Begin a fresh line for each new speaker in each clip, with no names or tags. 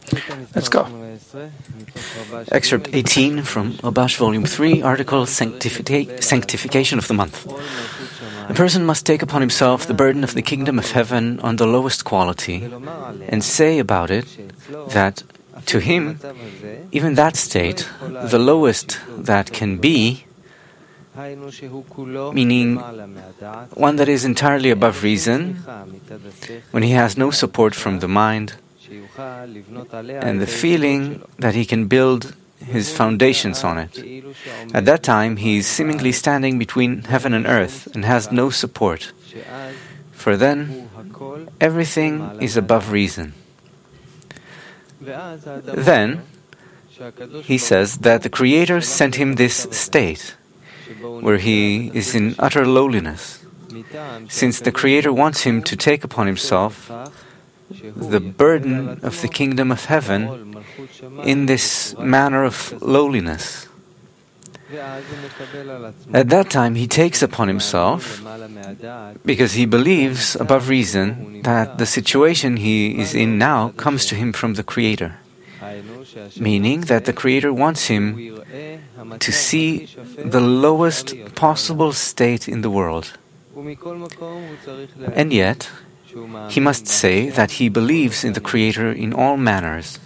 Let's go.
Excerpt 18 from Rabash Volume 3, article Sanctification of the Month. A person must take upon himself the burden of the kingdom of heaven on the lowest quality and say about it that to him, even that state, the lowest that can be, meaning one that is entirely above reason, when he has no support from the mind, and the feeling that he can build his foundations on it. At that time, he is seemingly standing between heaven and earth and has no support. For then, everything is above reason. Then, he says that the Creator sent him this state, where he is in utter lowliness, since the Creator wants him to take upon himself the burden of the kingdom of heaven in this manner of lowliness. At that time, he takes upon himself, because he believes above reason that the situation he is in now comes to him from the Creator, meaning that the Creator wants him to see the lowest possible state in the world. And yet, he must say that he believes in the Creator in all manners.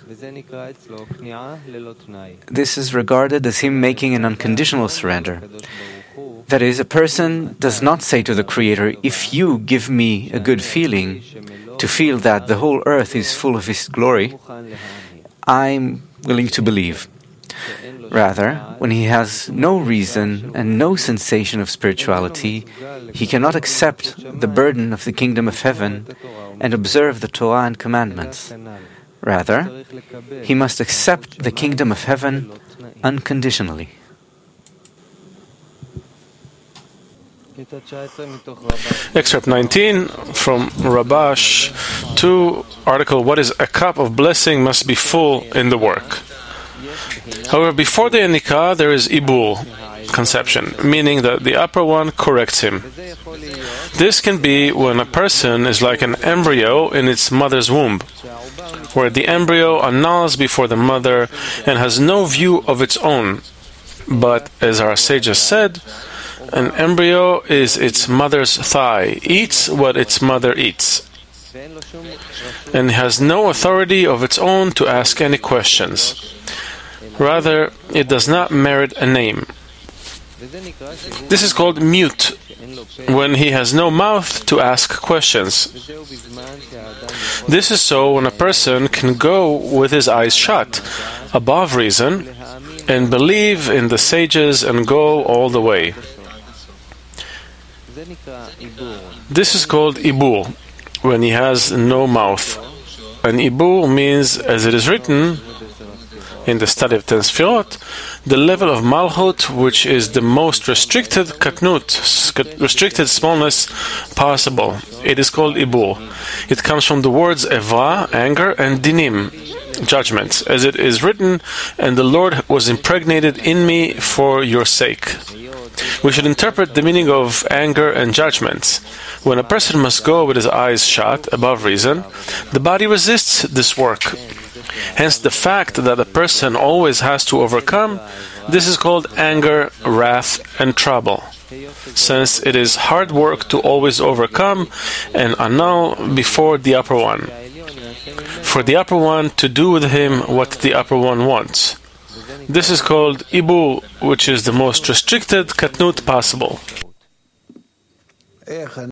This is regarded as him making an unconditional surrender. That is, a person does not say to the Creator, "If you give me a good feeling to feel that the whole earth is full of His glory, I'm willing to believe." Rather, when he has no reason and no sensation of spirituality, he cannot accept the burden of the kingdom of heaven and observe the Torah and commandments. Rather, he must accept the kingdom of heaven unconditionally.
Excerpt 19 from Rabash 2, article What is a cup of blessing must be full in the work. However, before the Yanikah, there is Ibul, conception, meaning that the upper one corrects him. This can be when a person is like an embryo in its mother's womb, where the embryo annuls before the mother and has no view of its own. But, as our sages said, an embryo is its mother's thigh, eats what its mother eats, and has no authority of its own to ask any questions. Rather, it does not merit a name. This is called mute, when he has no mouth to ask questions. This is so when a person can go with his eyes shut, above reason, and believe in the sages and go all the way. This is called ibur, when he has no mouth. And ibur means, as it is written in the study of Ten Sfirot, the level of Malchut, which is the most restricted katnut, restricted smallness possible. It is called ibur. It comes from the words evra, anger, and dinim, judgments, as it is written, and the Lord was impregnated in me for your sake. We should interpret the meaning of anger and judgments. When a person must go with his eyes shut, above reason, the body resists this work. Hence, the fact that a person always has to overcome, this is called anger, wrath, and trouble, since it is hard work to always overcome and annul before the upper one, for the upper one to do with him what the upper one wants. This is called ibur, which is the most restricted katnut possible.